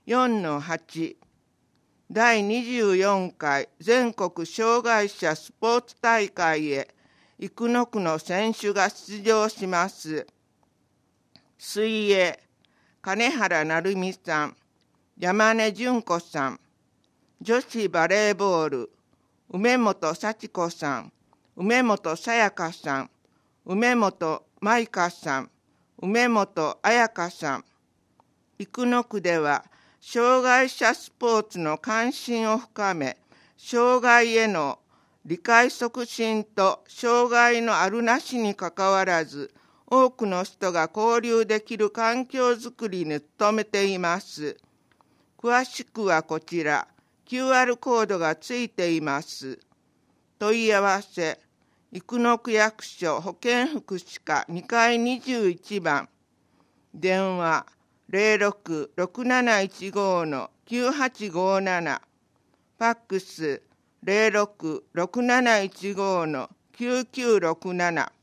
4-8 第24回全国障害者スポーツ大会へ生野区の選手が出場します。水泳、金原成美さん、山根純子さん。女子バレーボール、梅本幸子さん、梅本さやかさん、梅本舞香さん、梅本彩香さん。生野区では、障害者スポーツの関心を深め、障害への理解促進と障害のあるなしにかかわらず、多くの人が交流できる環境づくりに努めています。詳しくはこちら、QR コードがついています。問い合わせ、生野区役所保健福祉課2階21番、電話06-6715-9857、ファックス06-6715-9967